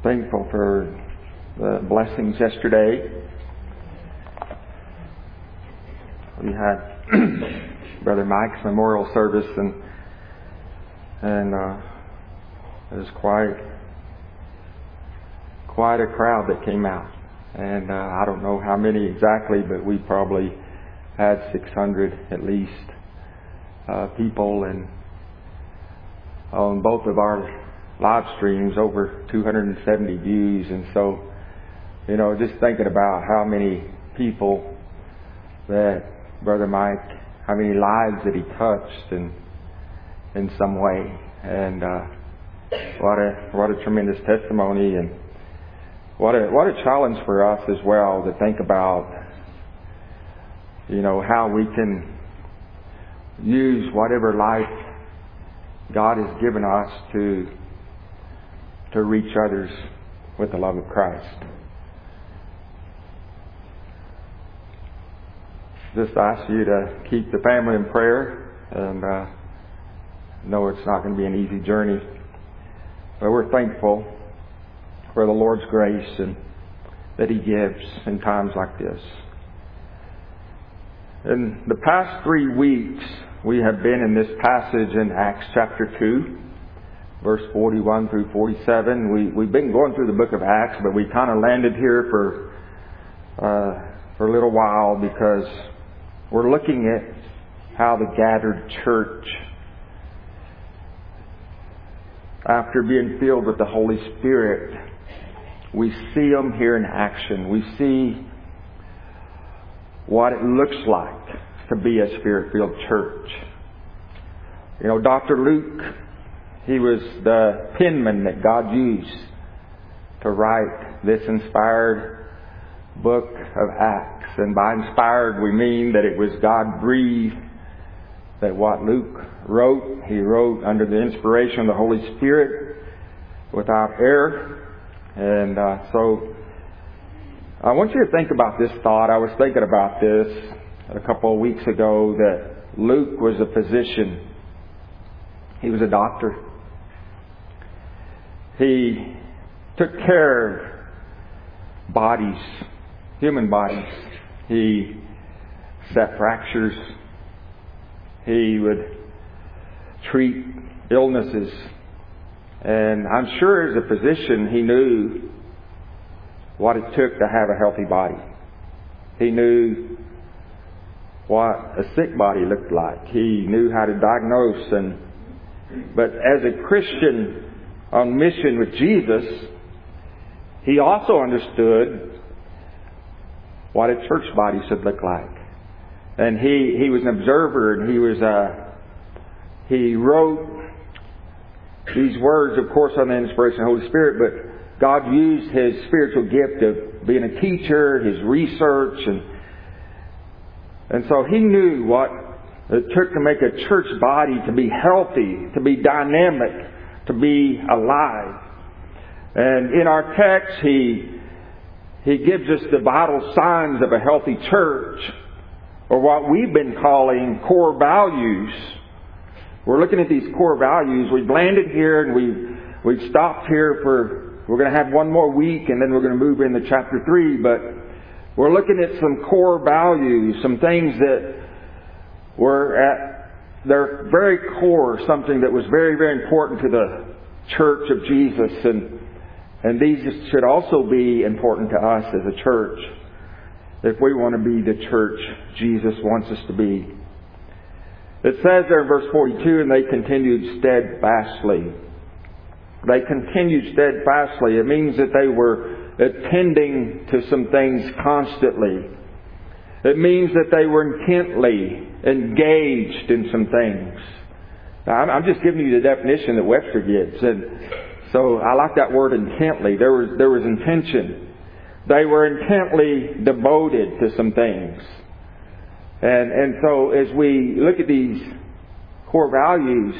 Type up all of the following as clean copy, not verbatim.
Thankful for the blessings yesterday. We had Brother Mike's memorial service, and it was quite a crowd that came out. And I don't know how many exactly, but we probably had 600 at least people, and on both of our live streams over 270 views. And so, just thinking about how many people that Brother Mike, how many lives that he touched in some way, and what a tremendous testimony, and what a challenge for us as well to think about how we can use whatever life God has given us to reach others with the love of Christ. Just ask you to keep the family in prayer, and know it's not going to be an easy journey. But we're thankful for the Lord's grace and that He gives in times like this. In the past 3 weeks, we have been in this passage in Acts chapter 2, verse 41 through 47. We've been going through the book of Acts, but we kind of landed here for a little while because we're looking at how the gathered church, after being filled with the Holy Spirit, we see them here in action. We see what it looks like to be a Spirit-filled church. Dr. Luke, he was the penman that God used to write this inspired book of Acts. And by inspired, we mean that it was God-breathed, that what Luke wrote, he wrote under the inspiration of the Holy Spirit without error. And so I want you to think about this thought. I was thinking about this a couple of weeks ago, that Luke was a physician. He was a doctor. He took care of bodies, human bodies. He set fractures. He would treat illnesses. And I'm sure as a physician, he knew what it took to have a healthy body. He knew what a sick body looked like. He knew how to diagnose. But as a Christian on mission with Jesus, he also understood what a church body should look like. And he was an observer, and he wrote these words, of course, on the inspiration of the Holy Spirit, but God used his spiritual gift of being a teacher, his research, and so he knew what it took to make a church body to be healthy, to be dynamic, to be alive. And in our text, he gives us the vital signs of a healthy church, or what we've been calling core values. We're looking at these core values. We've landed here, and we've stopped here we're going to have one more week, and then we're going to move into chapter 3. But we're looking at some core values, some things that were at their very core, something that was very, very important to the church of Jesus. And these should also be important to us as a church if we want to be the church Jesus wants us to be. It says there in verse 42, and they continued steadfastly. They continued steadfastly. It means that they were attending to some things constantly. It means that they were intently engaged in some things. Now, I'm just giving you the definition that Webster gives. And so I like that word intently. There was intention. They were intently devoted to some things. And so as we look at these core values,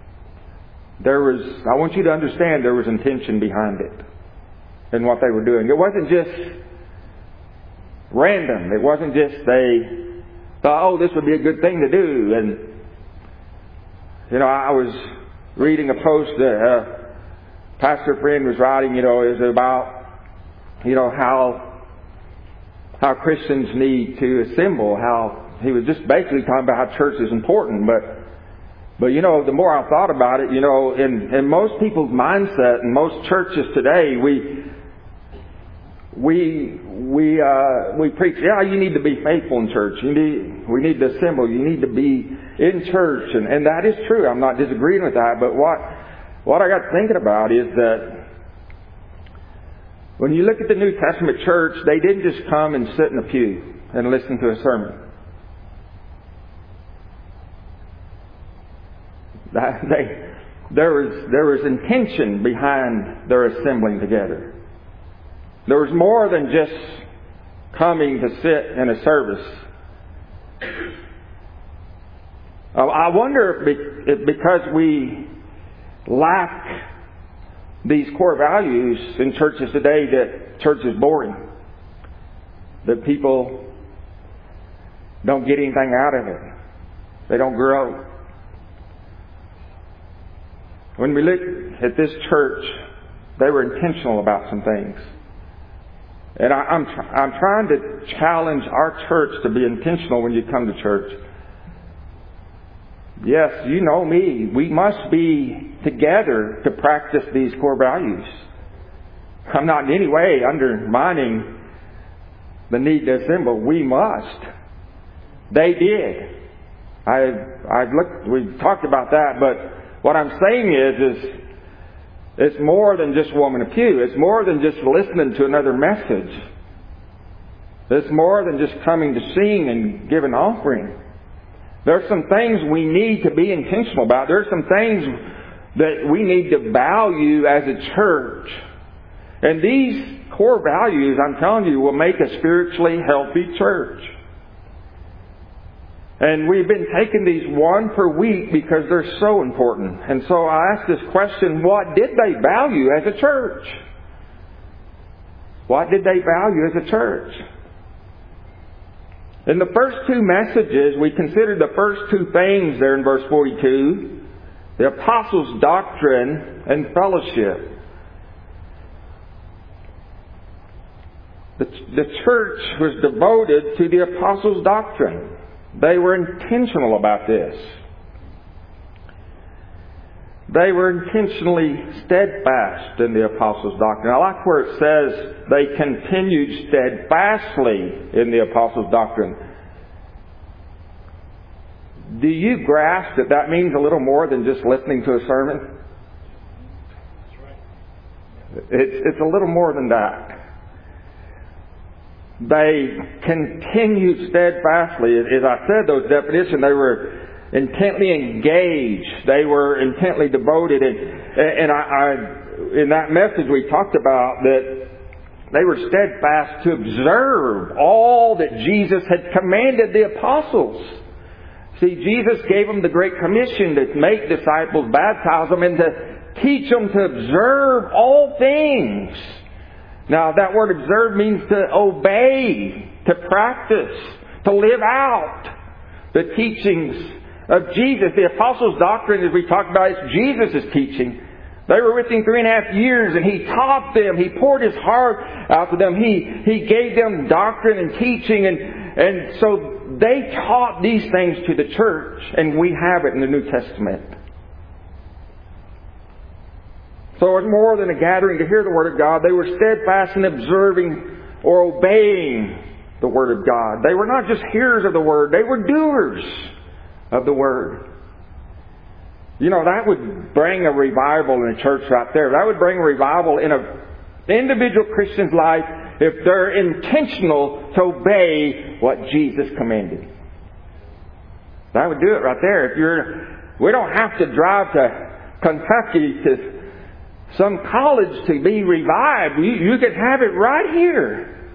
I want you to understand there was intention behind it and what they were doing. It wasn't just random. It wasn't just they thought, this would be a good thing to do. And, I was reading a post pastor friend was writing, is about, how Christians need to assemble, how he was just basically talking about how church is important. But the more I thought about it, in most people's mindset, in most churches today, we preach, you need to be faithful in church. We need to assemble. You need to be in church. And that is true. I'm not disagreeing with that. But what I got thinking about is that when you look at the New Testament church, they didn't just come and sit in a pew and listen to a sermon. There was intention behind their assembling together. There was more than just coming to sit in a service. I wonder if because we lack these core values in churches today, that church is boring. That people don't get anything out of it. They don't grow. When we look at this church, they were intentional about some things. And I'm trying to challenge our church to be intentional when you come to church. Yes, you know me. We must be together to practice these core values. I'm not in any way undermining the need to assemble. We must. They did. We've talked about that, but what I'm saying is it's more than just warming a pew. It's more than just listening to another message. It's more than just coming to sing and give an offering. There's some things we need to be intentional about. There's some things that we need to value as a church. And these core values, I'm telling you, will make a spiritually healthy church. And we've been taking these one per week because they're so important. And so I asked this question, what did they value as a church? What did they value as a church? In the first two messages, we considered the first two things there in verse 42, the apostles' doctrine and fellowship. The church was devoted to the apostles' doctrine. They were intentional about this. They were intentionally steadfast in the apostles' doctrine. I like where it says they continued steadfastly in the apostles' doctrine. Do you grasp that that means a little more than just listening to a sermon? That's right. It's a little more than that. They continued steadfastly. As I said, those definitions, they were intently engaged. They were intently devoted. And I in that message we talked about that they were steadfast to observe all that Jesus had commanded the apostles. See, Jesus gave them the Great Commission to make disciples, baptize them, and to teach them to observe all things. Now, that word observe means to obey, to practice, to live out the teachings of Jesus. The apostles' doctrine, as we talked about, is Jesus' teaching. They were with Him 3.5 years, and He taught them. He poured His heart out to them. He gave them doctrine and teaching, and so they taught these things to the church, and we have it in the New Testament. So it was more than a gathering to hear the Word of God. They were steadfast in observing or obeying the Word of God. They were not just hearers of the Word. They were doers of the Word. You know, that would bring a revival in a church right there. That would bring a revival in an individual Christian's life if they're intentional to obey what Jesus commanded. That would do it right there. We don't have to drive to Kentucky to some college to be revived. You can have it right here.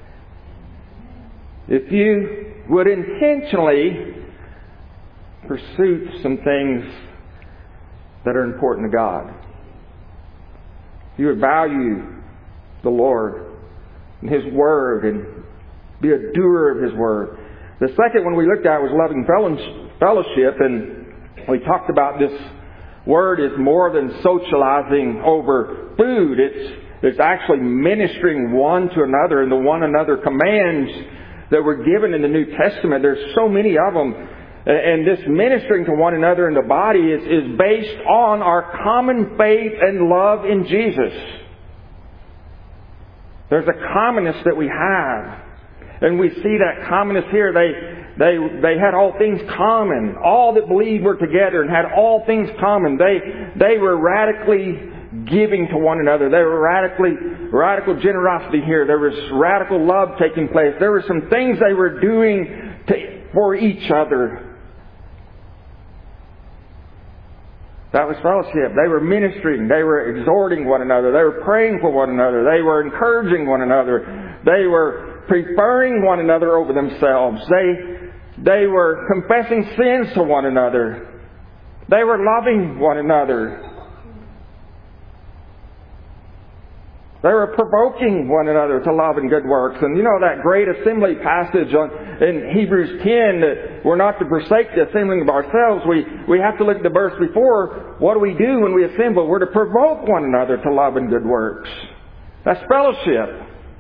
If you would intentionally pursue some things that are important to God. If you would value the Lord and His Word and be a doer of His Word. The second one we looked at was loving fellowship, and we talked about this word is more than socializing over food. It's actually ministering one to another, and the one another commands that were given in the New Testament. There's so many of them. And this ministering to one another in the body is based on our common faith and love in Jesus. There's a commonness that we have. And we see that commonness here. They had all things common. All that believed were together and had all things common. They were radically giving to one another. There were radical generosity here. There was radical love taking place. There were some things they were doing for each other. That was fellowship. They were ministering. They were exhorting one another. They were praying for one another. They were encouraging one another. They were preferring one another over themselves. They were confessing sins to one another. They were loving one another. They were provoking one another to love and good works. And you know that great assembly passage in Hebrews 10 that we're not to forsake the assembling of ourselves. We have to look at the verse before. What do we do when we assemble? We're to provoke one another to love and good works. That's fellowship.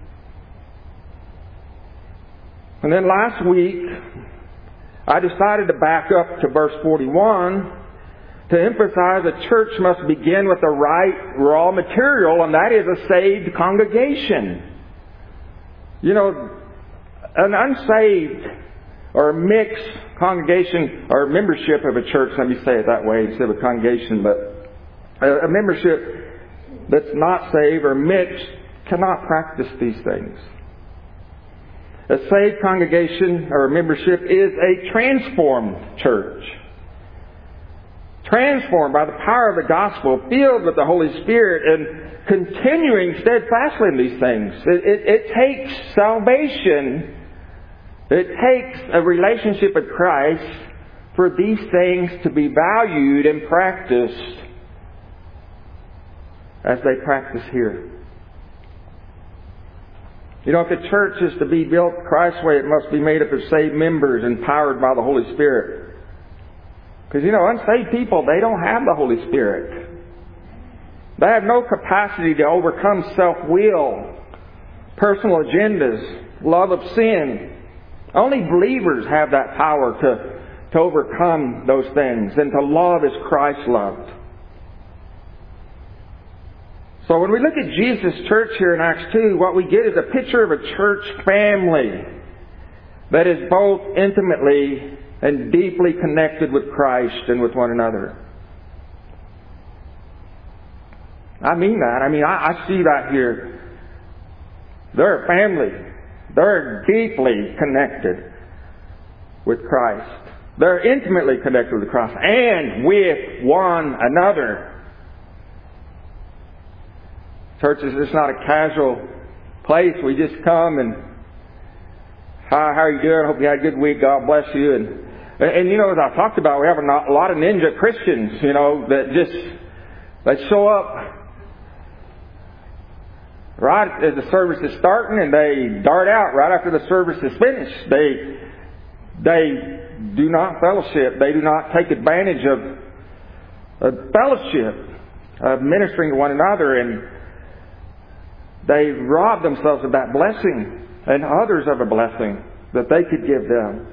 And then last week, I decided to back up to verse 41 to emphasize a church must begin with the right raw material, and that is a saved congregation. You know, an unsaved or a mixed congregation or membership of a church, let me say it that way instead of a congregation, but a membership that's not saved or mixed cannot practice these things. A saved congregation or membership is a transformed church. Transformed by the power of the gospel, filled with the Holy Spirit, and continuing steadfastly in these things. It takes salvation. It takes a relationship with Christ for these things to be valued and practiced as they practice here. You know, if the church is to be built Christ's way, it must be made up of saved members empowered by the Holy Spirit. Because, you know, unsaved people, they don't have the Holy Spirit. They have no capacity to overcome self-will, personal agendas, love of sin. Only believers have that power to overcome those things and to love as Christ loved. So when we look at Jesus' church here in Acts 2, what we get is a picture of a church family that is both intimately and deeply connected with Christ and with one another. I mean that. I see that here. They're a family. They're deeply connected with Christ. They're intimately connected with Christ and with one another. Church is just not a casual place. We just come and, hi, how are you doing? Hope you had a good week. God bless you. And you know, as I talked about, we have a lot of ninja Christians, you know, that they show up right as the service is starting and they dart out right after the service is finished. They do not fellowship. They do not take advantage of fellowship, of ministering to one another, and they rob themselves of that blessing and others of a blessing that they could give them.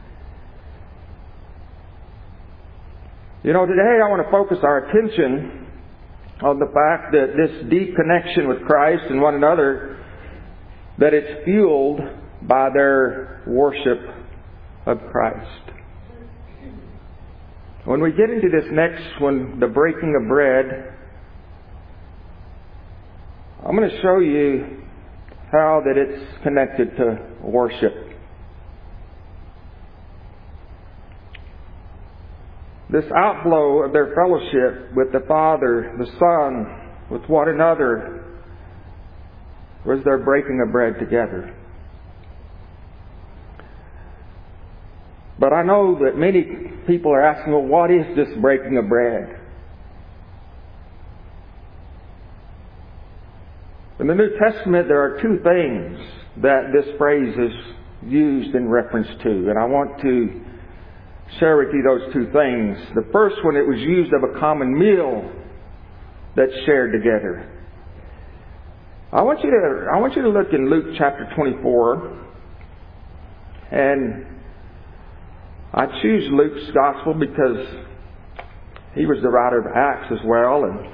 You know, today I want to focus our attention on the fact that this deep connection with Christ and one another, that it's fueled by their worship of Christ. When we get into this next one, the breaking of bread, I'm going to show you how that it's connected to worship. This outflow of their fellowship with the Father, the Son, with one another, was their breaking of bread together. But I know that many people are asking, well, what is this breaking of bread? In the New Testament, there are two things that this phrase is used in reference to, and I want to share with you those two things. The first one, it was used of a common meal that's shared together. I want you to look in Luke chapter 24, and I choose Luke's gospel because he was the writer of Acts as well, and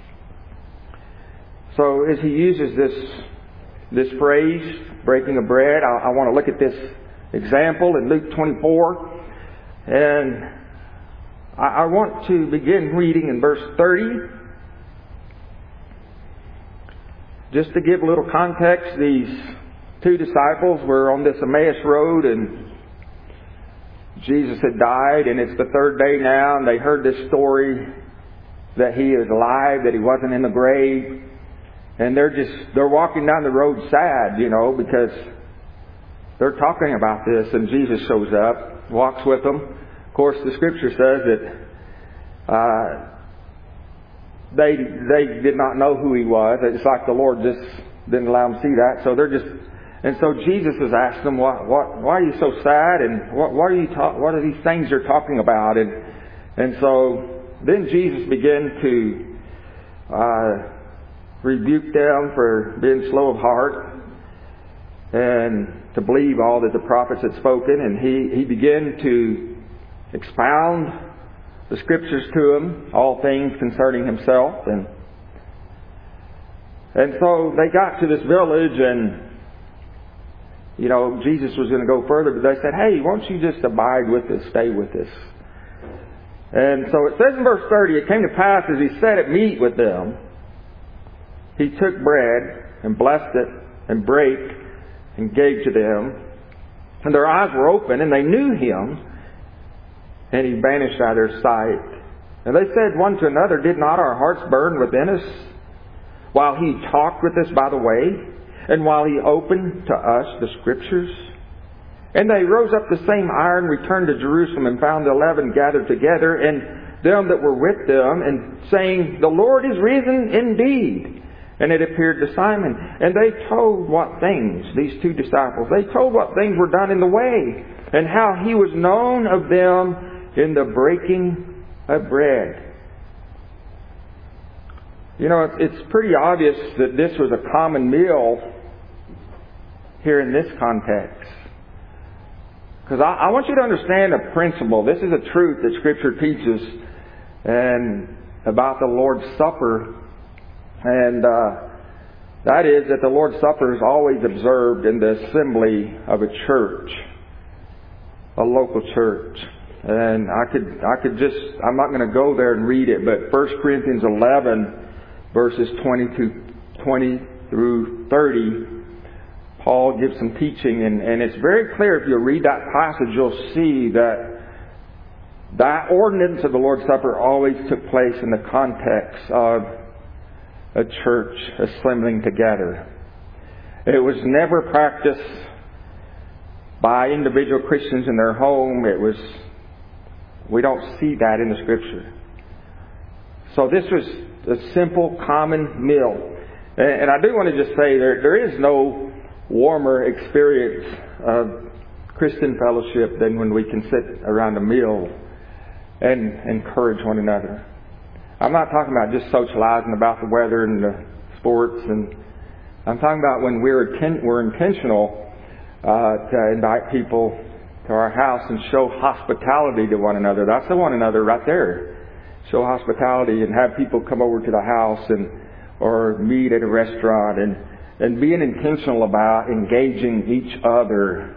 so as he uses this phrase, breaking of bread, I want to look at this example in Luke 24, and I want to begin reading in verse 30. Just to give a little context, these two disciples were on this Emmaus road, and Jesus had died, and it's the third day now, and they heard this story that He is alive, that He wasn't in the grave, and they're walking down the road sad, because they're talking about this, and Jesus shows up, walks with them. Of course, the Scripture says that They did not know who He was. It's like the Lord just didn't allow them to see that. So so Jesus has asked them, why are you so sad? And what are these things you're talking about? And so then Jesus began to rebuke them for being slow of heart and to believe all that the prophets had spoken. And He began to expound the Scriptures to him, all things concerning Himself. And so they got to this village, and Jesus was going to go further, but they said, "Hey, won't you just abide with us, stay with us?" And so it says in verse 30, it came to pass as He sat at meat with them, He took bread and blessed it and brake and gave to them. And their eyes were open, and they knew Him, and He vanished out of their sight. And they said one to another, "Did not our hearts burn within us while He talked with us by the way, and while He opened to us the Scriptures?" And they rose up the same hour and returned to Jerusalem, and found the 11 gathered together, and them that were with them, and saying, "The Lord is risen indeed." And it appeared to Simon. And they told what things, these two disciples, they told what things were done in the way, and how He was known of them in the breaking of bread. It's pretty obvious that this was a common meal here in this context. Because I want you to understand a principle. This is a truth that Scripture teaches and about the Lord's Supper. And that is that the Lord's Supper is always observed in the assembly of a church, a local church. And I'm not going to go there and read it, but 1 Corinthians 11, verses 20 through 30, Paul gives some teaching, and it's very clear if you read that passage, you'll see that ordinance of the Lord's Supper always took place in the context of a church assembling together. It was never practiced by individual Christians in their home. We don't see that in the Scripture. So this was a simple, common meal. And I do want to just say there is no warmer experience of Christian fellowship than when we can sit around a meal and encourage one another. I'm not talking about just socializing about the weather and the sports, and I'm talking about when we're intentional to invite people to our house and show hospitality to one another. That's the one another right there. Show hospitality and have people come over to the house or meet at a restaurant and being intentional about engaging each other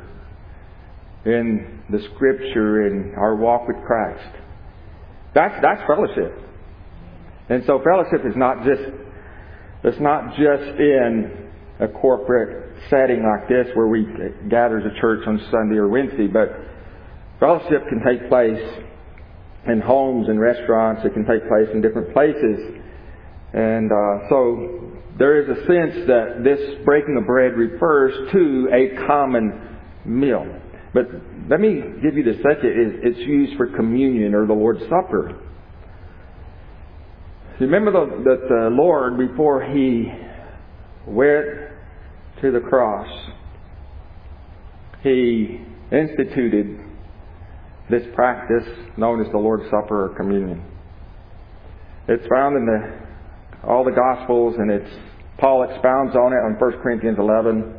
in the Scripture and our walk with Christ. That's fellowship. And so fellowship is not just in a corporate setting like this where we gather as a church on Sunday or Wednesday, but fellowship can take place in homes and restaurants. It can take place in different places. And so there is a sense that this breaking of bread refers to a common meal. But let me give you the second. It's used for communion or the Lord's Supper. Remember that the Lord, before He went to the cross, He instituted this practice known as the Lord's Supper or communion. It's found in all the Gospels, and Paul expounds on it on 1 Corinthians 11.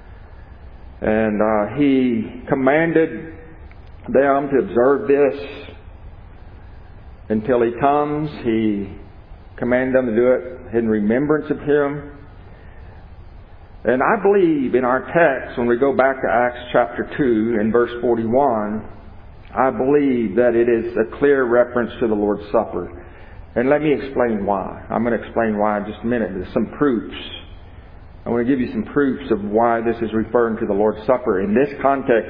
And he commanded them to observe this until He comes. He commanded them to do it in remembrance of Him. And I believe in our text, when we go back to Acts chapter 2 and verse 41, I believe that it is a clear reference to the Lord's Supper. And let me explain why. I'm going to explain why in just a minute. There's some proofs. I want to give you some proofs of why this is referring to the Lord's Supper. In this context,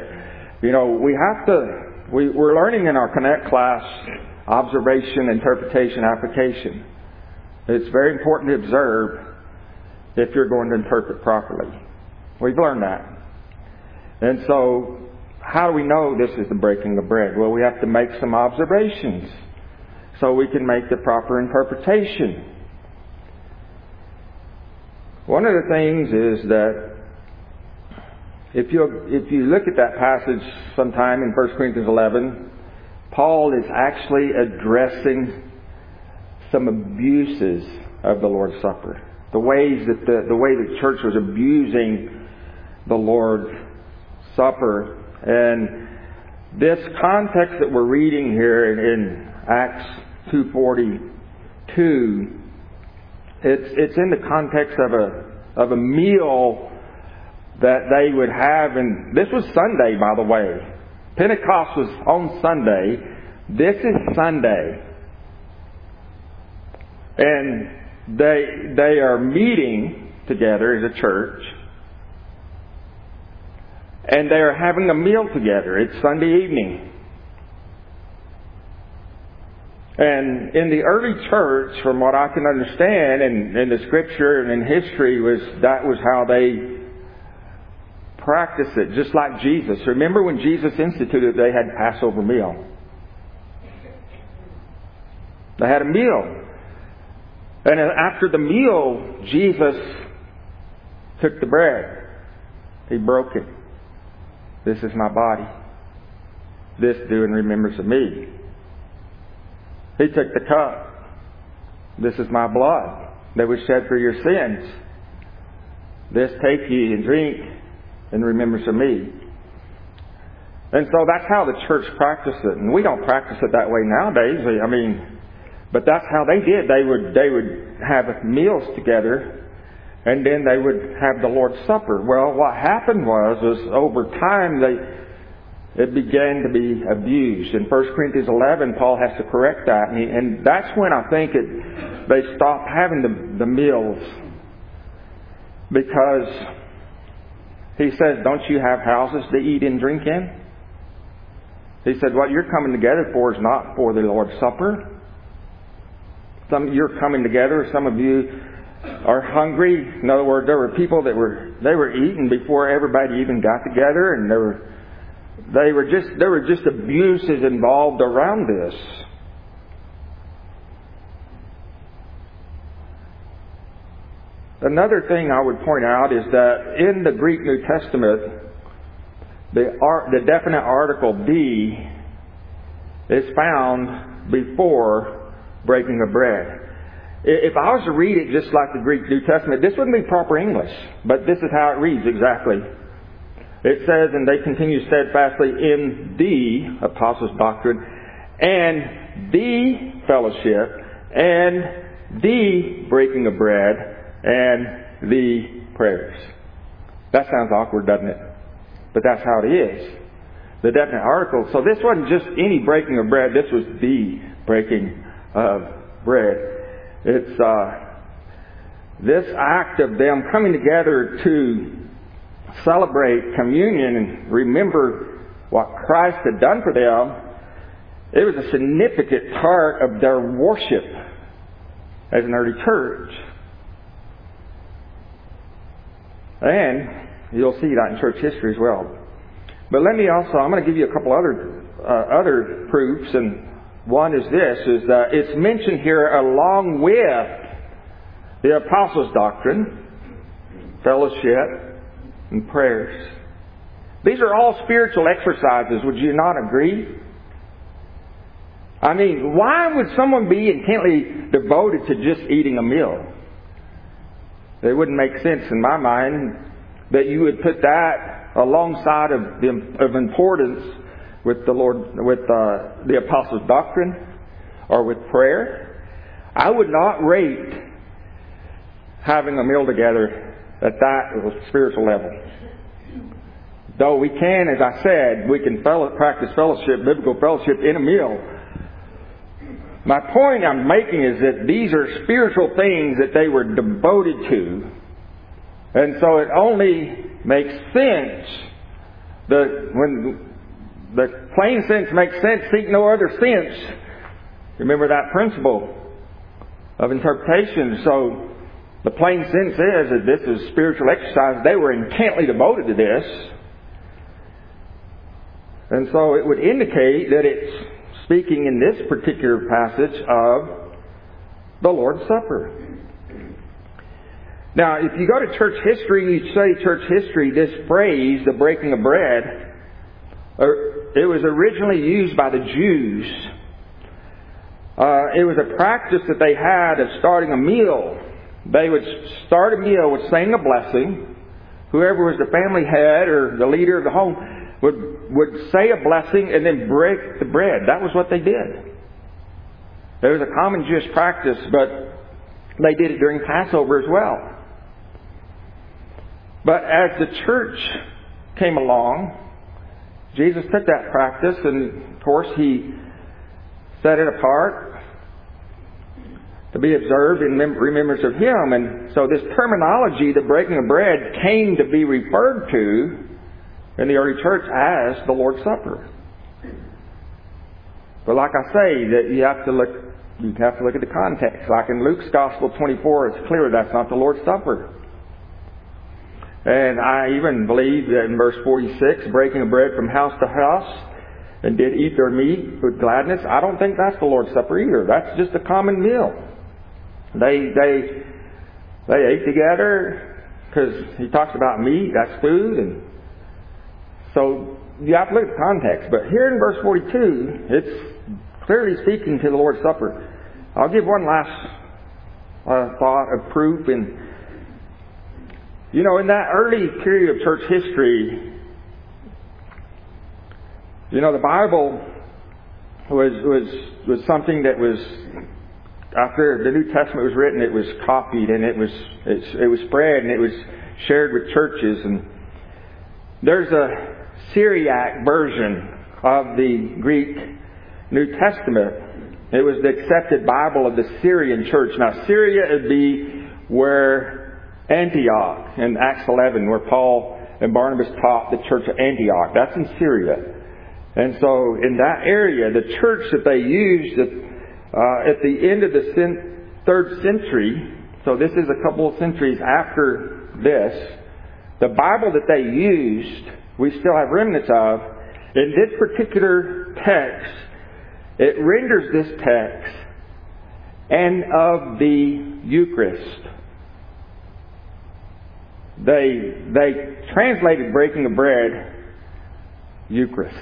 we're learning in our Connect class observation, interpretation, application. It's very important to observe if you're going to interpret properly. We've learned that. And so, how do we know this is the breaking of bread? Well, we have to make some observations so we can make the proper interpretation. One of the things is that if you look at that passage sometime in 1 Corinthians 11, Paul is actually addressing some abuses of the Lord's Supper. The way the church was abusing the Lord's Supper. And this context that we're reading here in Acts 2:42, it's in the context of a meal that they would have, and this was Sunday, by the way. Pentecost was on Sunday. This is Sunday. And they are meeting together as a church. And they are having a meal together. It's Sunday evening. And in the early church, from what I can understand, and in the Scripture and in history, that was how they practiced it, just like Jesus. Remember when Jesus instituted, they had Passover meal. They had a meal. And after the meal, Jesus took the bread. He broke it. This is my body. This do in remembrance of me. He took the cup. This is my blood that was shed for your sins. This take ye and drink in remembrance of me. And so that's how the church practiced it. And we don't practice it that way nowadays. But that's how they did. They would have meals together, and then they would have the Lord's Supper. Well, what happened was over time it began to be abused. In 1 Corinthians 11, Paul has to correct that, and that's when I think they stopped having the meals, because he says, "Don't you have houses to eat and drink in?" He said, "What you're coming together for is not for the Lord's Supper. You're coming together. Some of you are hungry." In other words, there were people that were eating before everybody even got together, and there were just abuses involved around this. Another thing I would point out is that in the Greek New Testament, the definite article "be" is found before breaking of bread. If I was to read it just like the Greek New Testament, this wouldn't be proper English, but this is how it reads exactly. It says, "And they continue steadfastly in the apostles' doctrine, and the fellowship, and the breaking of bread, and the prayers." That sounds awkward, doesn't it? But that's how it is. The definite article. So this wasn't just any breaking of bread. This was the breaking of bread. It's this act of them coming together to celebrate communion and remember what Christ had done for them. It was a significant part of their worship as an early church. And you'll see that in church history as well. But I'm going to give you a couple other proofs, and one is that it's mentioned here along with the apostles' doctrine, fellowship, and prayers. These are all spiritual exercises. Would you not agree? I mean, why would someone be intently devoted to just eating a meal? It wouldn't make sense in my mind that you would put that alongside of importance with the Lord, with the apostles' doctrine, or with prayer. I would not rate having a meal together at that spiritual level. Though we can, as I said, we can practice fellowship, biblical fellowship in a meal. My point I'm making is that these are spiritual things that they were devoted to. And so it only makes sense when the plain sense makes sense, seek no other sense. Remember that principle of interpretation. So the plain sense is that this is spiritual exercise. They were intently devoted to this. And so it would indicate that it's speaking in this particular passage of the Lord's Supper. Now, if you go to church history, you study church history, this phrase, the breaking of bread, it was originally used by the Jews. It was a practice that they had of starting a meal. They would start a meal with saying a blessing. Whoever was the family head or the leader of the home would say a blessing and then break the bread. That was what they did. It was a common Jewish practice, but they did it during Passover as well. But as the church came along, Jesus took that practice and, of course, He set it apart to be observed in remembrance of Him. And so this terminology, the breaking of bread, came to be referred to in the early church as the Lord's Supper. But like I say, that you have to look at the context. Like in Luke's Gospel 24, it's clear that's not the Lord's Supper. And I even believe that in verse 46, breaking of bread from house to house, and did eat their meat with gladness. I don't think that's the Lord's Supper either. That's just a common meal. They ate together because He talks about meat, that's food, and so you have to look at the context. But here in verse 42, it's clearly speaking to the Lord's Supper. I'll give one last thought of proof. And you know, in that early period of church history, you know, the Bible was something that was, after the New Testament was written, it was copied and it was spread and it was shared with churches. And there's a Syriac version of the Greek New Testament. It was the accepted Bible of the Syrian church. Now, Syria would be where Antioch in Acts 11, where Paul and Barnabas taught the church of Antioch. That's in Syria. And so in that area, the church that they used at the end of the 3rd century, so this is a couple of centuries after this, the Bible that they used, we still have remnants of. In this particular text, it renders this text and of the Eucharist. They translated breaking of bread, Eucharist.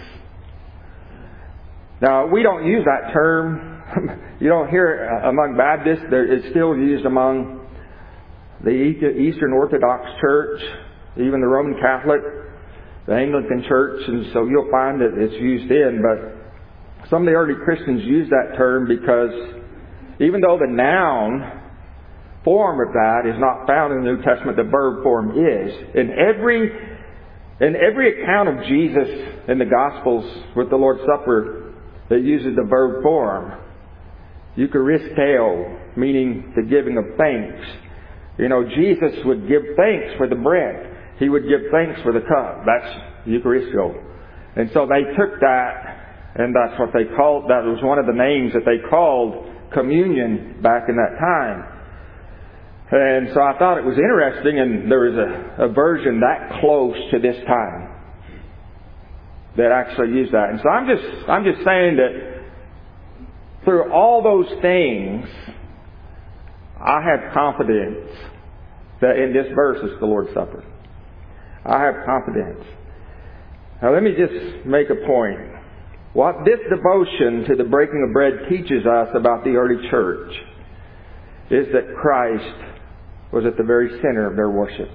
Now, we don't use that term. You don't hear it among Baptists. It's still used among the Eastern Orthodox Church, even the Roman Catholic, the Anglican Church, and so you'll find that it's used in. But some of the early Christians used that term because even though the noun form of that is not found in the New Testament, the verb form is. In every account of Jesus in the Gospels with the Lord's Supper, it uses the verb form. Eucharisteo, meaning the giving of thanks. You know, Jesus would give thanks for the bread. He would give thanks for the cup. That's Eucharisteo. And so they took that, and that's what they called, that was one of the names that they called communion back in that time. And so I thought it was interesting, and there was a version that close to this time that actually used that. And so I'm just saying that through all those things, I have confidence that in this verse is the Lord's Supper. I have confidence. Now let me just make a point. What this devotion to the breaking of bread teaches us about the early church is that Christ was at the very center of their worship.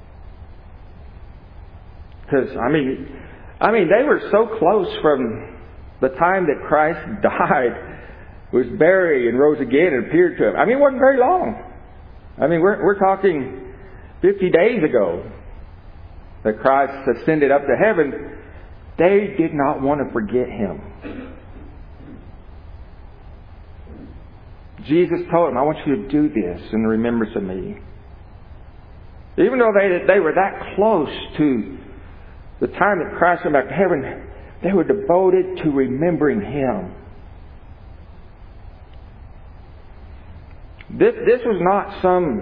Because, I mean, they were so close from the time that Christ died, was buried and rose again and appeared to them. I mean, it wasn't very long. I mean, we're talking 50 days ago that Christ ascended up to heaven. They did not want to forget Him. Jesus told them, I want you to do this in remembrance of me. Even though they were that close to the time that Christ went back to heaven, they were devoted to remembering Him. This was not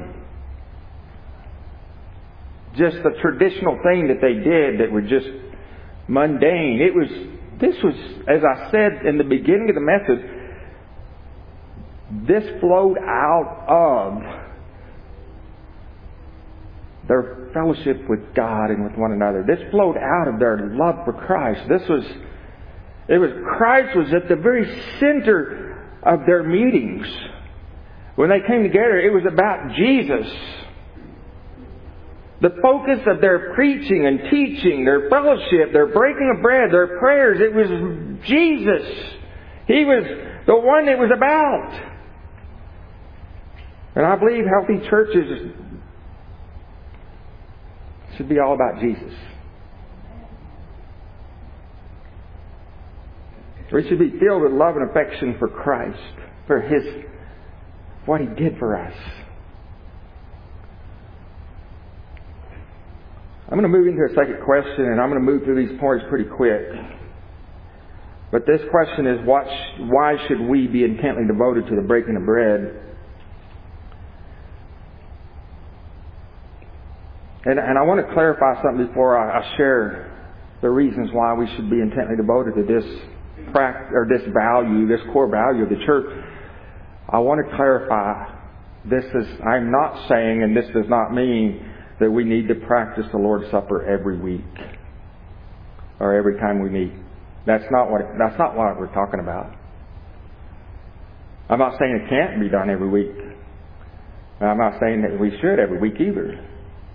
just a traditional thing that they did that was just mundane. This was, as I said in the beginning of the message, this flowed out of their fellowship with God and with one another. This flowed out of their love for Christ. Christ was at the very center of their meetings. When they came together, it was about Jesus. The focus of their preaching and teaching, their fellowship, their breaking of bread, their prayers, it was Jesus. He was the one it was about. And I believe healthy churches should be all about Jesus. We should be filled with love and affection for Christ, for what He did for us. I'm going to move into a second question, and I'm going to move through these points pretty quick. But this question is, why should we be intently devoted to the breaking of bread? And I want to clarify something before I share the reasons why we should be intently devoted to this value, this core value of the church. I want to clarify, I'm not saying, and this does not mean that we need to practice the Lord's Supper every week or every time we meet. That's not what we're talking about. I'm not saying it can't be done every week. I'm not saying that we should every week either.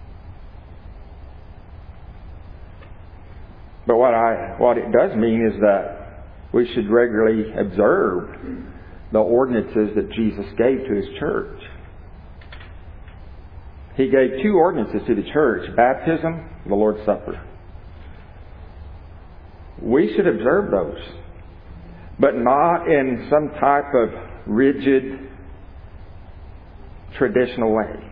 But what it does mean is that we should regularly observe the ordinances that Jesus gave to His church. He gave 2 ordinances to the church: baptism, the Lord's Supper. We should observe those, but not in some type of rigid, traditional way.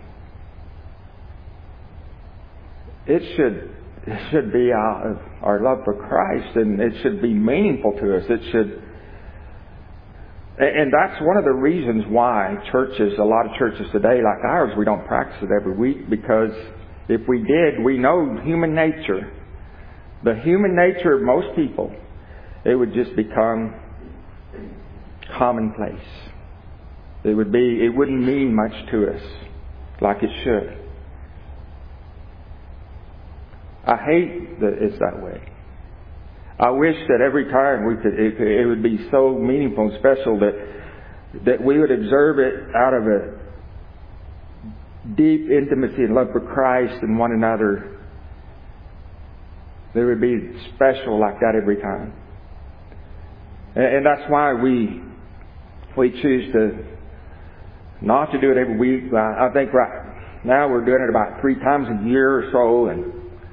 It should be out of our love for Christ, and it should be meaningful to us. And that's one of the reasons why a lot of churches today like ours, we don't practice it every week, because if we did, we know human nature. The human nature of most people, it would just become commonplace. It wouldn't mean much to us like it should. I hate that it's that way. I wish that every time it would be so meaningful and special that we would observe it out of a deep intimacy and love for Christ and one another. There would be special like that every time. And that's why we choose to not to do it every week. I think right now we're doing it about 3 times a year or so, and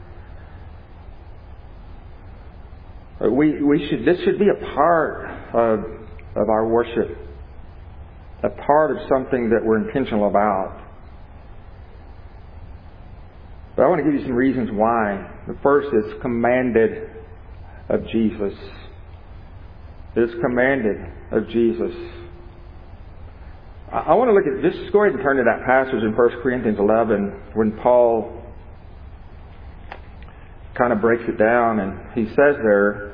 this should be a part of our worship, a part of something that we're intentional about. But I want to give you some reasons why. The first is commanded of Jesus. It's commanded of Jesus. I want to look at, just go ahead and turn to that passage in 1 Corinthians 11 when Paul kind of breaks it down, and he says there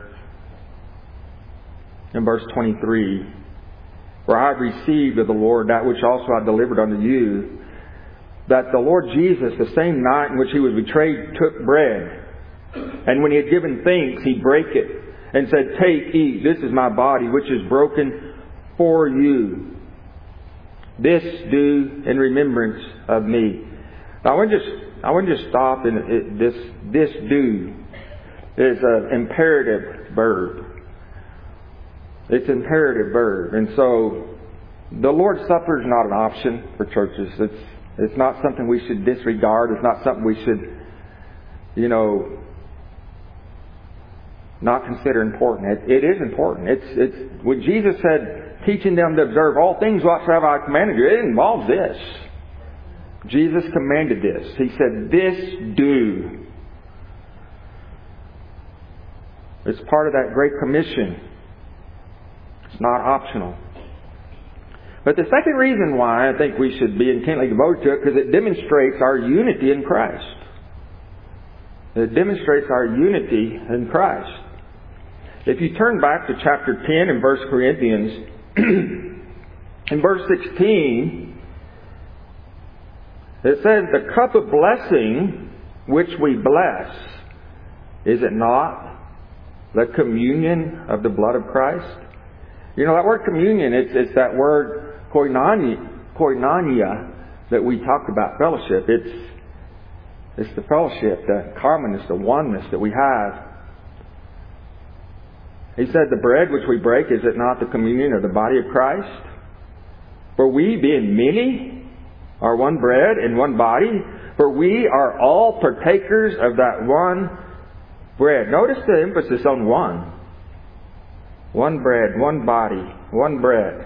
in verse 23, "For I have received of the Lord that which also I delivered unto you, that the Lord Jesus, the same night in which He was betrayed, took bread. And when He had given thanks, He brake it, and said, "Take, eat, this is my body, which is broken for you. This do in remembrance of me." Now, I want to just stop in this do is an imperative verb. It's an imperative verb. And so the Lord's Supper is not an option for churches. It's not something we should disregard. It's not something we should, not consider important. It is important. It's when Jesus said, teaching them to observe all things whatsoever I commanded you, it involves this. Jesus commanded this. He said, "This do." It's part of that Great Commission. It's not optional. But the second reason why I think we should be intently devoted to it, because it demonstrates our unity in Christ. It demonstrates our unity in Christ. If you turn back to chapter 10 in 1 Corinthians, in verse 16, it says, "The cup of blessing which we bless, is it not the communion of the blood of Christ?" That word communion, it's that word koinonia that we talked about, fellowship. It's the fellowship, the commonness, the oneness that we have. He said, "The bread which we break, is it not the communion of the body of Christ? For we, being many, are one bread and one body, for we are all partakers of that one bread." Notice the emphasis on one. One bread, one body, one bread.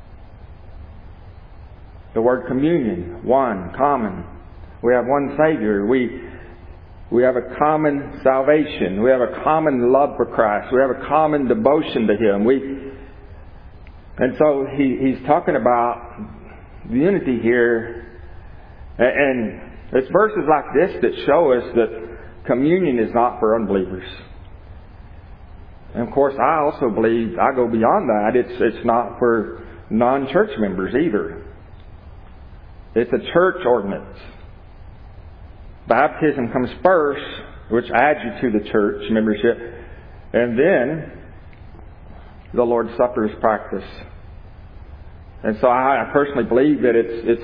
The word communion, one, common. We have one Savior. We have a common salvation. We have a common love for Christ. We have a common devotion to Him. And so he's talking about the unity here. And it's verses like this that show us that communion is not for unbelievers. And of course, I also believe, I go beyond that, it's not for non-church members either. It's a church ordinance. Baptism comes first, which adds you to the church membership, and then the Lord's Supper is practiced. And so I personally believe that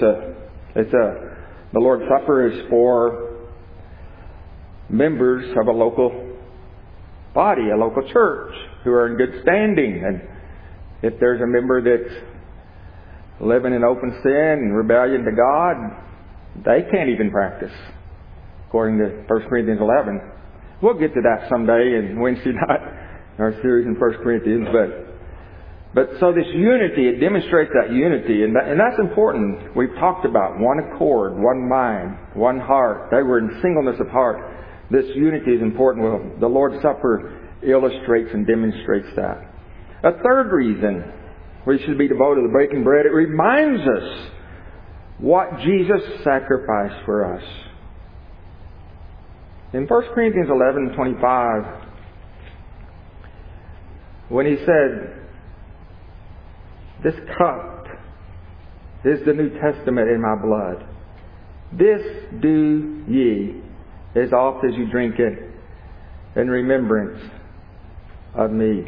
the Lord's Supper is for members of a local body, a local church, who are in good standing. And if there's a member that's living in open sin and rebellion to God, they can't even practice, according to 1 Corinthians 11. We'll get to that someday in Wednesday night, in our series in 1 Corinthians. But so this unity, it demonstrates that unity, and that's important. We've talked about one accord, one mind, one heart. They were in singleness of heart. This unity is important. Well, the Lord's Supper illustrates and demonstrates that. A third reason we should be devoted to the breaking bread, it reminds us what Jesus sacrificed for us. In 1 Corinthians 11:25, when he said, "This cup is the New Testament in my blood. This do ye as oft as you drink it in remembrance of me."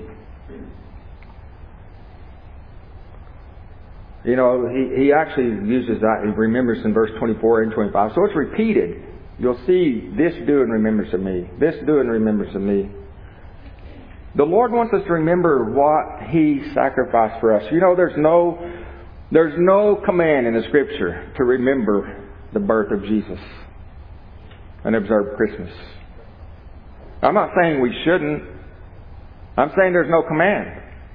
He actually uses that in remembrance in verse 24 and 25. So it's repeated. You'll see, "This do in remembrance of me. This do in remembrance of me." The Lord wants us to remember what He sacrificed for us. There's no command in the Scripture to remember the birth of Jesus and observe Christmas. I'm not saying we shouldn't. I'm saying there's no command.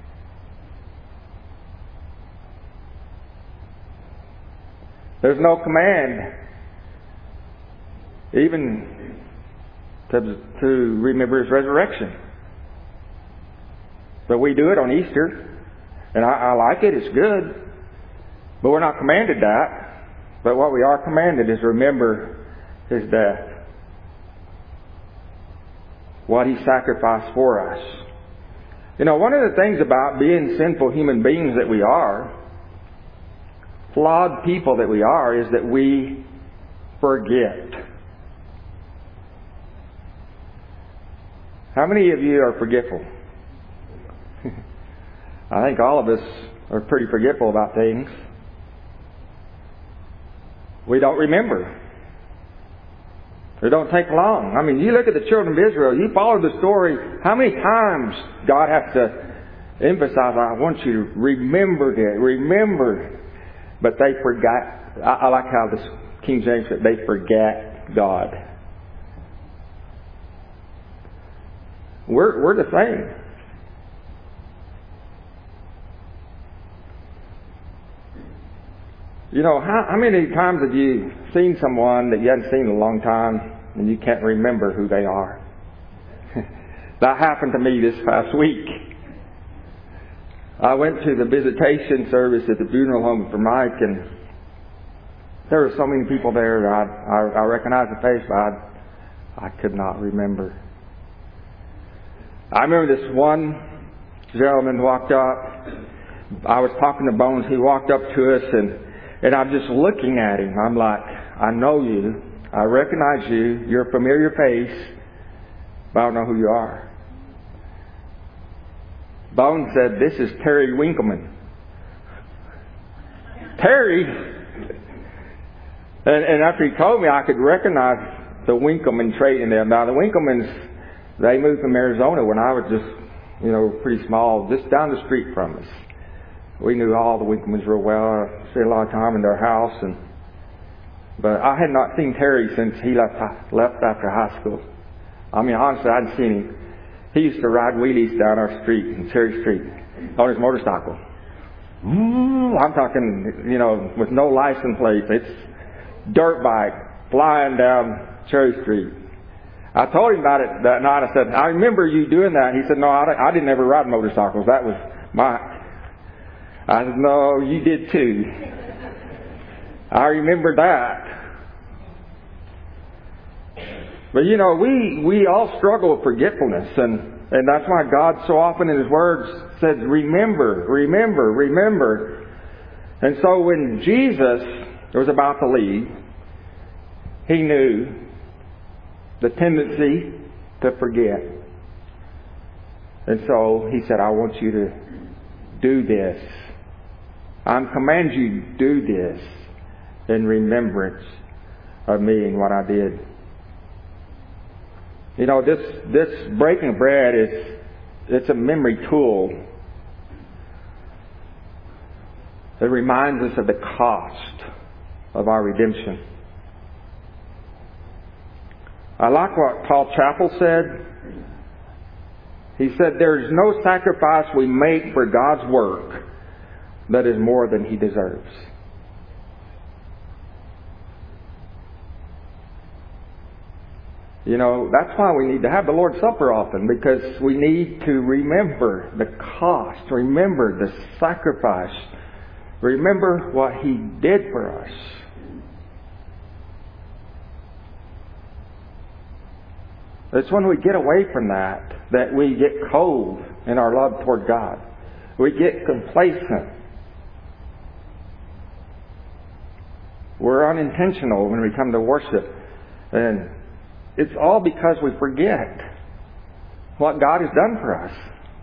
There's no command even to remember His resurrection. But we do it on Easter, and I like it, it's good. But we're not commanded that. But what we are commanded is remember His death. What He sacrificed for us. One of the things about being sinful human beings that we are, flawed people that we are, is that we forget. How many of you are forgetful? I think all of us are pretty forgetful about things. We don't remember. It don't take long. I mean, you look at the children of Israel, you follow the story, how many times God has to emphasize, I want you to remember that, remember. But they forgot. I like how this King James said, they forgot God. We're the same. You know, how many times have you seen someone that you hadn't seen in a long time and you can't remember who they are? That happened to me this past week. I went to the visitation service at the funeral home for Mike, and there were so many people there that I recognized the face, but I could not remember. I remember this one gentleman walked up. I was talking to Bones. He walked up to us, and I'm just looking at him. I'm like, I know you. I recognize you. You're a familiar face, but I don't know who you are. Bones said, this is Terry Winkleman. Terry? And after he told me, I could recognize the Winkleman trait in them. Now, the Winklemans, they moved from Arizona when I was just, pretty small, just down the street from us. We knew all the Winklemans real well. I spent a lot of time in their house. But I had not seen Terry since he left after high school. I mean, honestly, I hadn't seen him. He used to ride wheelies down our street, in Cherry Street, on his motorcycle. I'm talking, with no license plate. It's dirt bike flying down Cherry Street. I told him about it that night. I said, I remember you doing that. He said, no, I didn't ever ride motorcycles. That was I said, no, you did too. I remember that. But we all struggle with forgetfulness, and that's why God so often in His words says, remember, remember, remember. And so when Jesus was about to leave, He knew the tendency to forget. And so He said, I want you to do this. I'm commanding you to do this in remembrance of me and what I did. This breaking of bread it's a memory tool. It reminds us of the cost of our redemption. I like what Paul Chappell said. He said, there's no sacrifice we make for God's work that is more than He deserves. That's why we need to have the Lord's Supper often, because we need to remember the cost, remember the sacrifice, remember what He did for us. It's when we get away from that we get cold in our love toward God. We get complacent. We're unintentional when we come to worship. And it's all because we forget what God has done for us.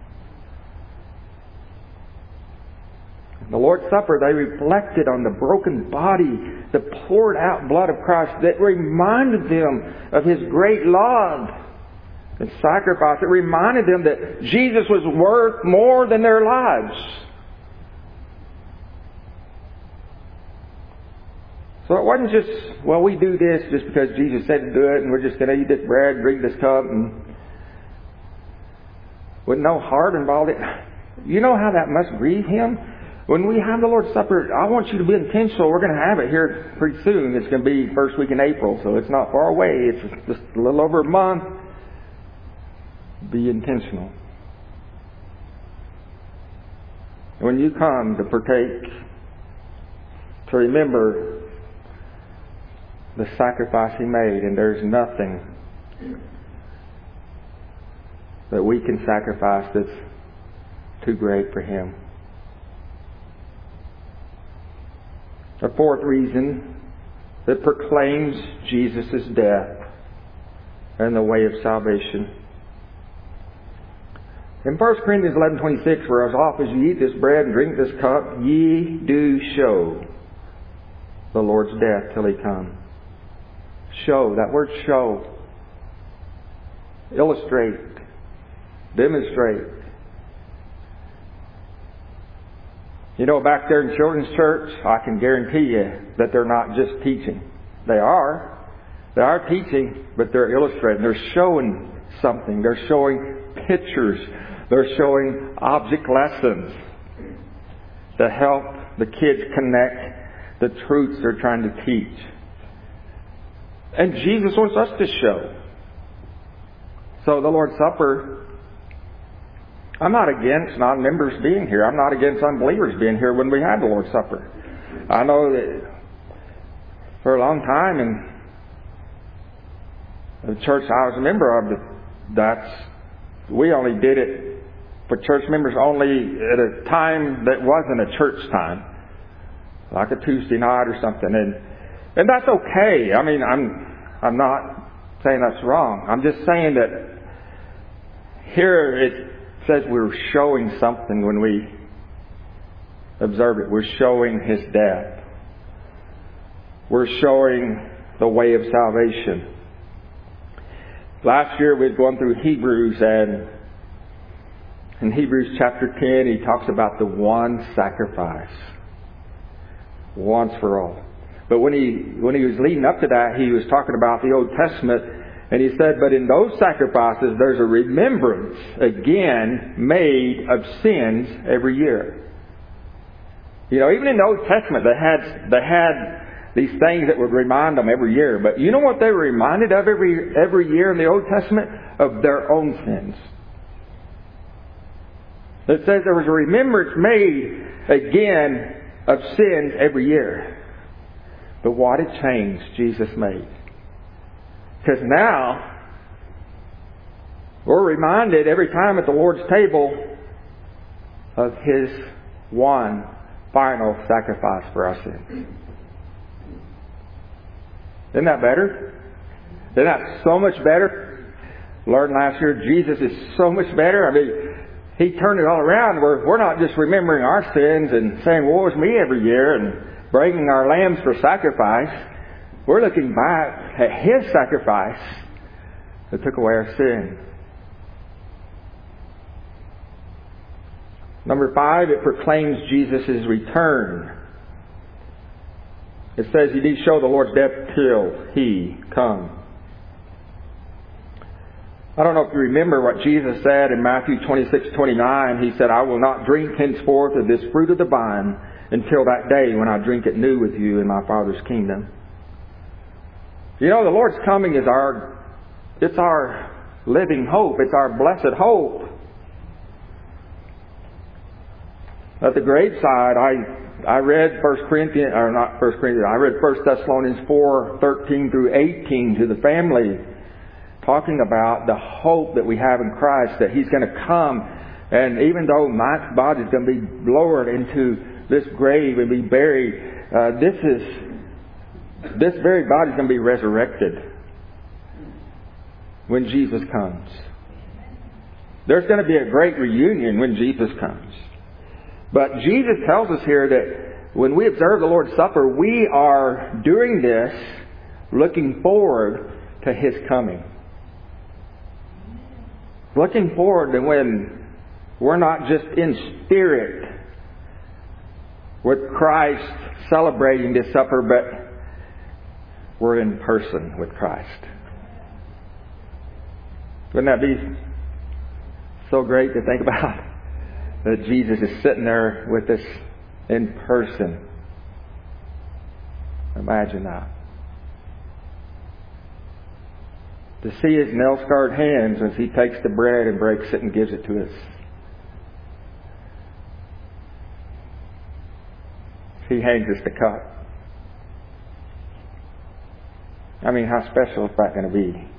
The Lord's Supper, they reflected on the broken body, the poured out blood of Christ that reminded them of His great love and sacrifice. It reminded them that Jesus was worth more than their lives. So it wasn't just, we do this just because Jesus said to do it, and we're just going to eat this bread, drink this cup, and with no heart involved. You know how that must grieve Him? When we have the Lord's Supper, I want you to be intentional. We're going to have it here pretty soon. It's going to be first week in April, so it's not far away. It's just a little over a month. Be intentional. When you come to partake, to remember the sacrifice He made, and there's nothing that we can sacrifice that's too great for Him. The fourth reason that proclaims Jesus' death and the way of salvation. In 1 Corinthians 11:26, for as often as ye eat this bread and drink this cup, ye do show the Lord's death till He come. Show. That word show. Illustrate. Demonstrate. You know, back there in children's church, I can guarantee you that they're not just teaching. They are. They are teaching, but they're illustrating. They're showing something. They're showing pictures. They're showing object lessons to help the kids connect the truths they're trying to teach. And Jesus wants us to show. So the Lord's Supper, I'm not against non-members being here. I'm not against unbelievers being here when we have the Lord's Supper. I know that for a long time in the church I was a member of, we only did it for church members only at a time that wasn't a church time, like a Tuesday night or something, and that's okay. I mean, I'm not saying that's wrong. I'm just saying that here it says we're showing something when we observe it. We're showing His death. We're showing the way of salvation. Last year we was going through Hebrews, and in Hebrews chapter 10 he talks about the one sacrifice. Once for all. But when he was leading up to that, he was talking about the Old Testament, and he said, but in those sacrifices there's a remembrance again made of sins every year. You know, even in the Old Testament they had these things that would remind them every year. But you know what they were reminded of every year in the Old Testament? Of their own sins. It says there was a remembrance made again of sins every year. But what a change Jesus made. Because now we're reminded every time at the Lord's table of His one final sacrifice for our sins. Isn't that better? Isn't that so much better? Learned last year, Jesus is so much better. I mean, He turned it all around. We're not just remembering our sins and saying, woe is me every year and bringing our lambs for sacrifice. We're looking back at His sacrifice that took away our sin. Number 5, it proclaims Jesus' return. It says you need to show the Lord's death till He come. I don't know if you remember what Jesus said in Matthew 26:29. He said, I will not drink henceforth of this fruit of the vine until that day when I drink it new with you in my Father's kingdom. You know, the Lord's coming is our living hope. It's our blessed hope. At the graveside, I read 1 Thessalonians 4:13 through 18 to the family, talking about the hope that we have in Christ, that He's going to come, and even though my body is going to be lowered into this grave and be buried, this very body is going to be resurrected when Jesus comes. There's going to be a great reunion when Jesus comes. But Jesus tells us here that when we observe the Lord's Supper, we are doing this looking forward to His coming. Looking forward to when we're not just in spirit with Christ celebrating this supper, but we're in person with Christ. Wouldn't that be so great to think about? That Jesus is sitting there with us in person. Imagine that. To see His nail-scarred hands as He takes the bread and breaks it and gives it to us. He hangs us the cup. I mean, how special is that going to be?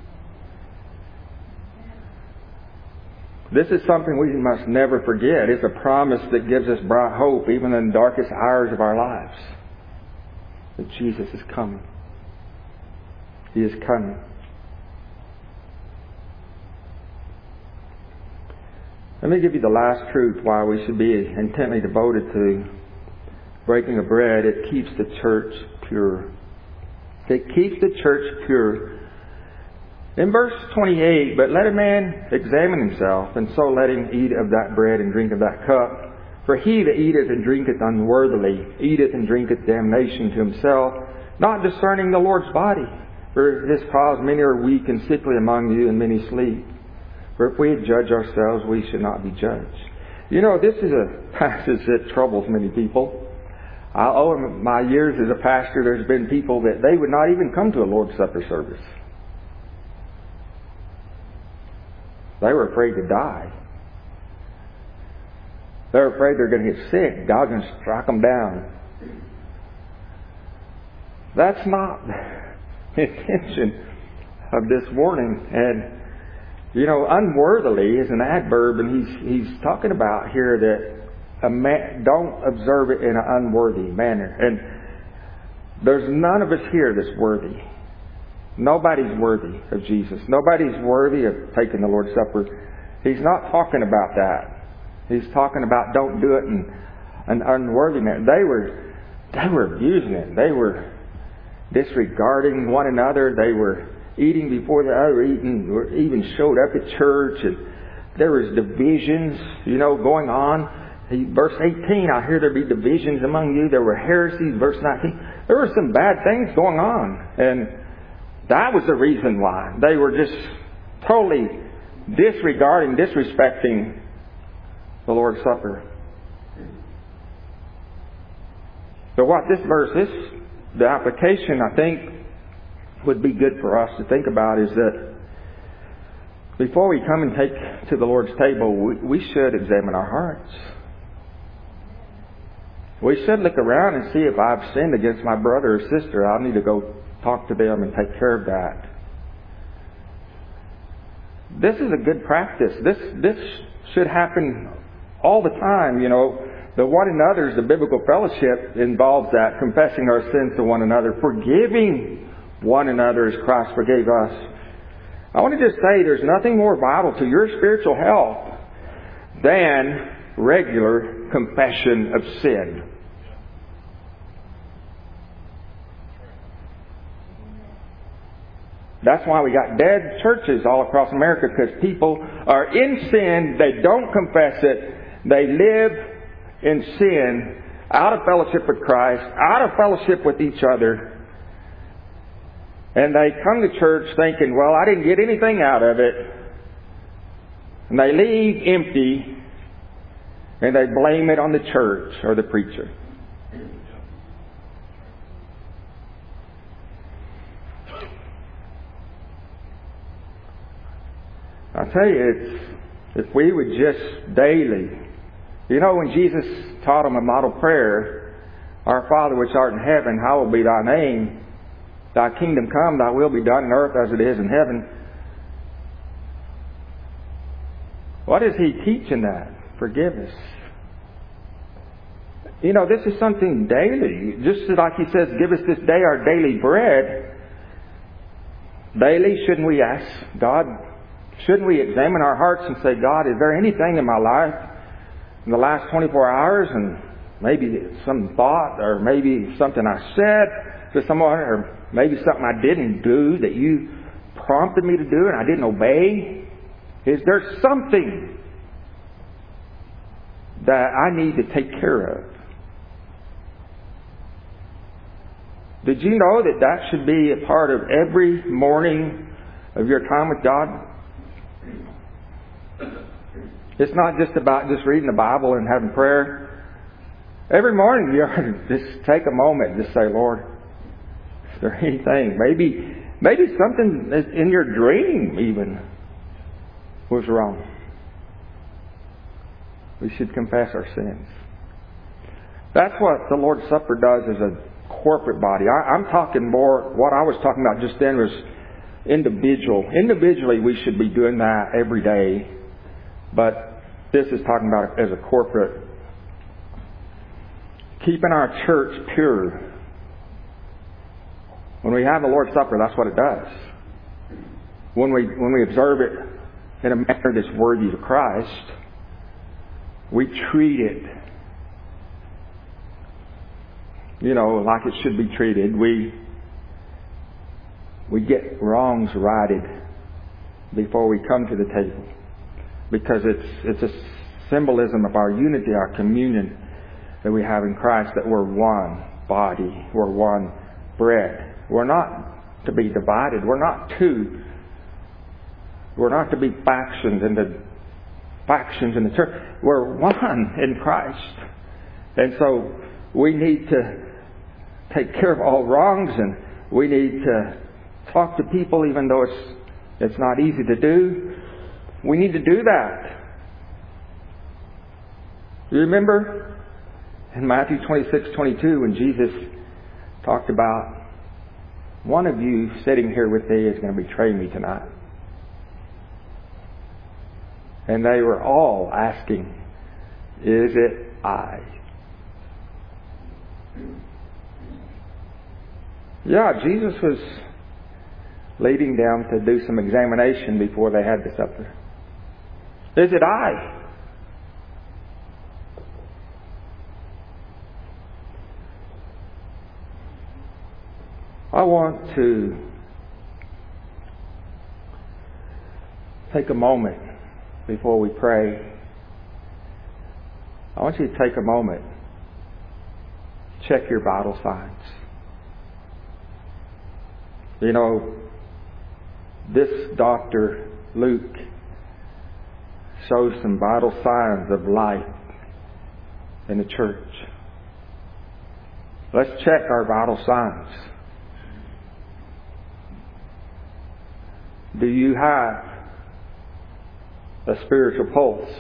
This is something we must never forget. It's a promise that gives us bright hope even in the darkest hours of our lives. That Jesus is coming. He is coming. Let me give you the last truth why we should be intently devoted to breaking of bread. It keeps the church pure. It keeps the church pure. In verse 28, but let a man examine himself, and so let him eat of that bread and drink of that cup. For he that eateth and drinketh unworthily eateth and drinketh damnation to himself, not discerning the Lord's body. For this cause many are weak and sickly among you, and many sleep. For if we judge ourselves, we should not be judged. You know, this is a passage that troubles many people. In my years as a pastor, there's been people that they would not even come to a Lord's Supper service. They were afraid to die. They were afraid they're going to get sick. God's going to strike them down. That's not the intention of this warning. And, you know, unworthily is an adverb, and he's talking about here that a man don't observe it in an unworthy manner. And there's none of us here that's worthy. Nobody's worthy of Jesus. Nobody's worthy of taking the Lord's Supper. He's not talking about that. He's talking about don't do it in an unworthy manner. They were abusing it. They were disregarding one another. They were eating before the other eating, or even showed up at church, and there was divisions, going on. Verse 18, I hear there be divisions among you. There were heresies. Verse 19, there were some bad things going on, and that was the reason why. They were just totally disregarding, disrespecting the Lord's Supper. So what this verse is, the application I think would be good for us to think about is that before we come and take to the Lord's table, we should examine our hearts. We should look around and see if I've sinned against my brother or sister. I need to go talk to them and take care of that. This is a good practice. This should happen all the time. The one another's, the biblical fellowship involves that, confessing our sins to one another, forgiving one another as Christ forgave us. I want to just say there's nothing more vital to your spiritual health than regular confession of sin. That's why we got dead churches all across America, because people are in sin, they don't confess it, they live in sin, out of fellowship with Christ, out of fellowship with each other, and they come to church thinking, well, I didn't get anything out of it, and they leave empty, and they blame it on the church or the preacher. I tell you, if we would just daily, when Jesus taught them a model prayer, Our Father which art in heaven, hallowed be thy name. Thy kingdom come, thy will be done on earth as it is in heaven. What is he teaching that? Forgiveness. This is something daily. Just like he says, give us this day our daily bread. Daily, shouldn't we ask God? Shouldn't we examine our hearts and say, God, is there anything in my life in the last 24 hours, and maybe some thought, or maybe something I said to someone, or maybe something I didn't do that you prompted me to do and I didn't obey? Is there something that I need to take care of? Did you know that should be a part of every morning of your time with God? It's not just about just reading the Bible and having prayer. Every morning you ought to just take a moment and just say, Lord, is there anything? Maybe something in your dream even was wrong. We should confess our sins. That's what the Lord's Supper does as a corporate body. I'm talking more, what I was talking about just then was individual. Individually we should be doing that every day. But this is talking about it as a corporate. Keeping our church pure. When we have the Lord's Supper, that's what it does. When we observe it in a manner that's worthy of Christ, we treat it, like it should be treated. We get wrongs righted before we come to the table, because it's a symbolism of our unity, our communion that we have in Christ, that we're one body, we're one bread. We're not to be divided. We're not two. We're not to be factions in the church. We're one in Christ. And so we need to take care of all wrongs, and we need to talk to people even though it's not easy to do. We need to do that. You remember in Matthew 26:22 when Jesus talked about, one of you sitting here with me is going to betray me tonight. And they were all asking, is it I? Yeah, Jesus was leading them to do some examination before they had the supper. Is it I? I want to take a moment before we pray. I want you to take a moment. Check your vital signs. This Dr. Luke shows some vital signs of life in the church. Let's check our vital signs. Do you have a spiritual pulse?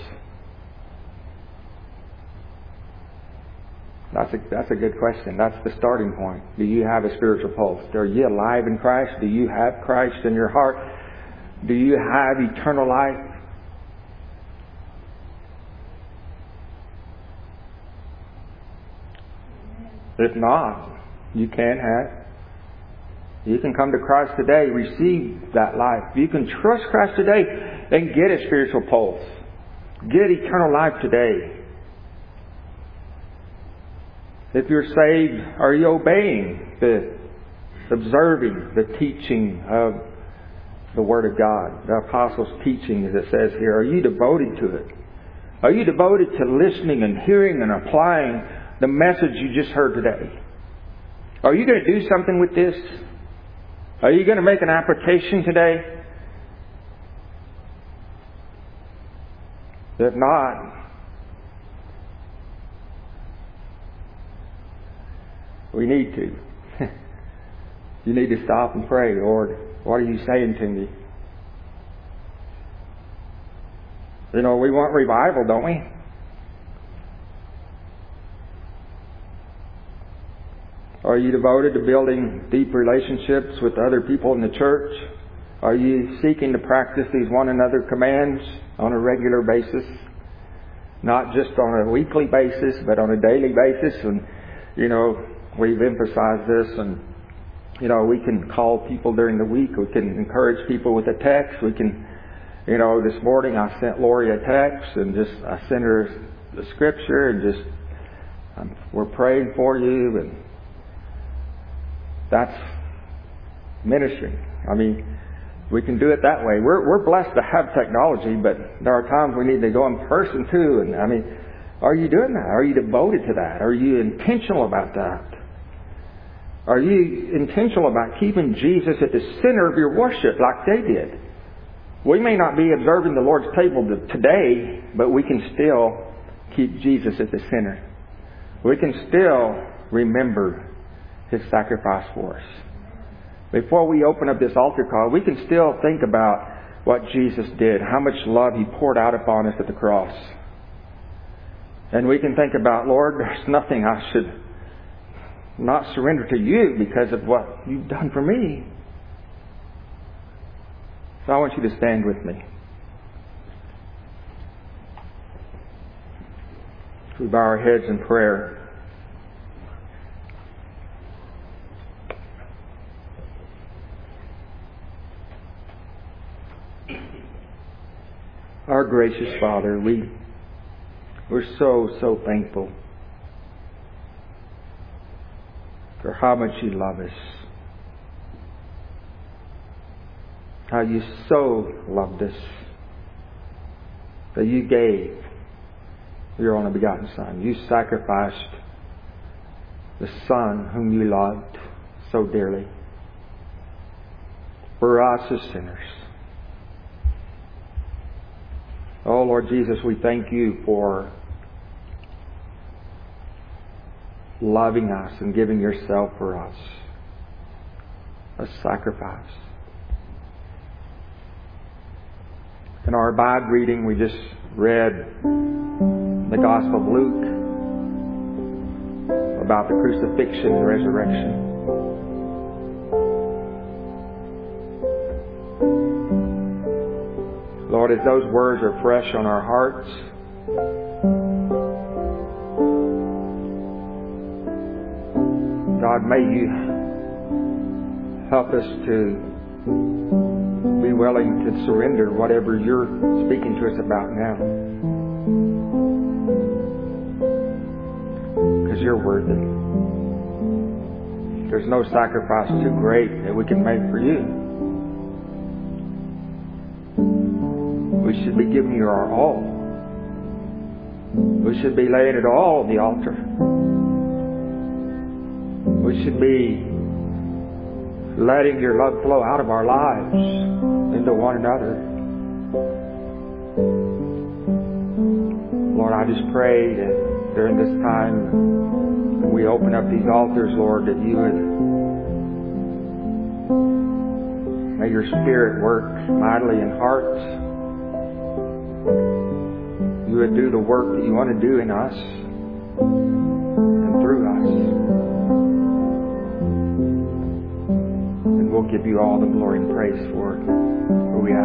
That's a good question. That's the starting point. Do you have a spiritual pulse? Are you alive in Christ? Do you have Christ in your heart? Do you have eternal life? If not, you can have. You can come to Christ today, receive that life. You can trust Christ today and get a spiritual pulse. Get eternal life today. If you're saved, are you obeying observing the teaching of the Word of God? The Apostles' teaching, as it says here. Are you devoted to it? Are you devoted to listening and hearing and applying the message you just heard today? Are you going to do something with this? Are you going to make an application today? If not, we need to. You need to stop and pray. Lord, what are you saying to me? We want revival, don't we? Are you devoted to building deep relationships with other people in the church? Are you seeking to practice these one another commands on a regular basis? Not just on a weekly basis, but on a daily basis. And, we've emphasized this. And, we can call people during the week. We can encourage people with a text. We can, this morning I sent Lori a text and I sent her the scripture and we're praying for you. And that's ministry. We can do it that way. We're blessed to have technology, but there are times we need to go in person too. And are you doing that? Are you devoted to that? Are you intentional about that? Are you intentional about keeping Jesus at the center of your worship like they did? We may not be observing the Lord's table today, but we can still keep Jesus at the center. We can still remember His sacrifice for us. Before we open up this altar call, we can still think about what Jesus did, how much love He poured out upon us at the cross. And we can think about, Lord, there's nothing I should not surrender to You because of what You've done for me. So I want you to stand with me. We bow our heads in prayer. Our gracious Father, we We're so thankful for how much You love us. How You so loved us that You gave Your only begotten Son. You sacrificed the Son whom You loved so dearly for us as sinners. Oh Lord Jesus, we thank You for loving us and giving Yourself for us. A sacrifice. In our Abide reading, we just read the Gospel of Luke about the crucifixion and resurrection. Lord, as those words are fresh on our hearts, God, may You help us to be willing to surrender whatever You're speaking to us about now. Because You're worthy. There's no sacrifice too great that we can make for You. We should be giving You our all. We should be laying it all on the altar. We should be letting Your love flow out of our lives into one another. Lord, I just pray that during this time when we open up these altars, Lord, that You would may Your Spirit work mightily in hearts. You would do the work that You want to do in us and through us. And we'll give You all the glory and praise for it. For we